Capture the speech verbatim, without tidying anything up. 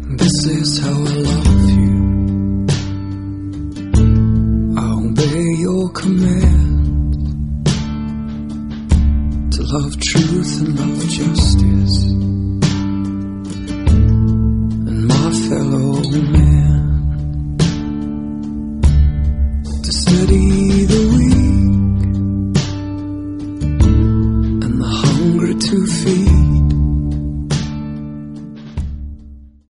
This is how I love you. I obey your command to love truth and love justice.